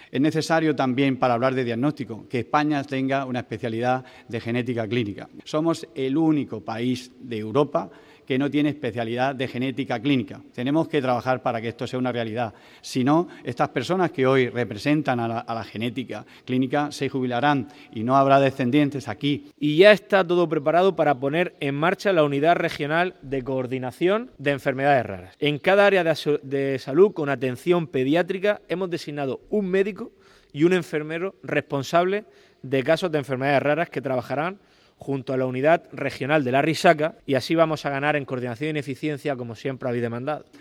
Es necesario también, para hablar de diagnóstico, que España tenga una especialidad de genética clínica. Somos el único país de Europa que no tiene especialidad de genética clínica. Tenemos que trabajar para que esto sea una realidad. Si no, estas personas que hoy representan a la genética clínica se jubilarán y no habrá descendientes aquí. Y ya está todo preparado para poner en marcha la Unidad Regional de Coordinación de Enfermedades Raras. En cada área de salud con atención pediátrica hemos designado un médico y un enfermero responsable de casos de enfermedades raras que trabajarán junto a la Unidad Regional de la Risaca, y así vamos a ganar en coordinación y eficiencia como siempre habéis demandado.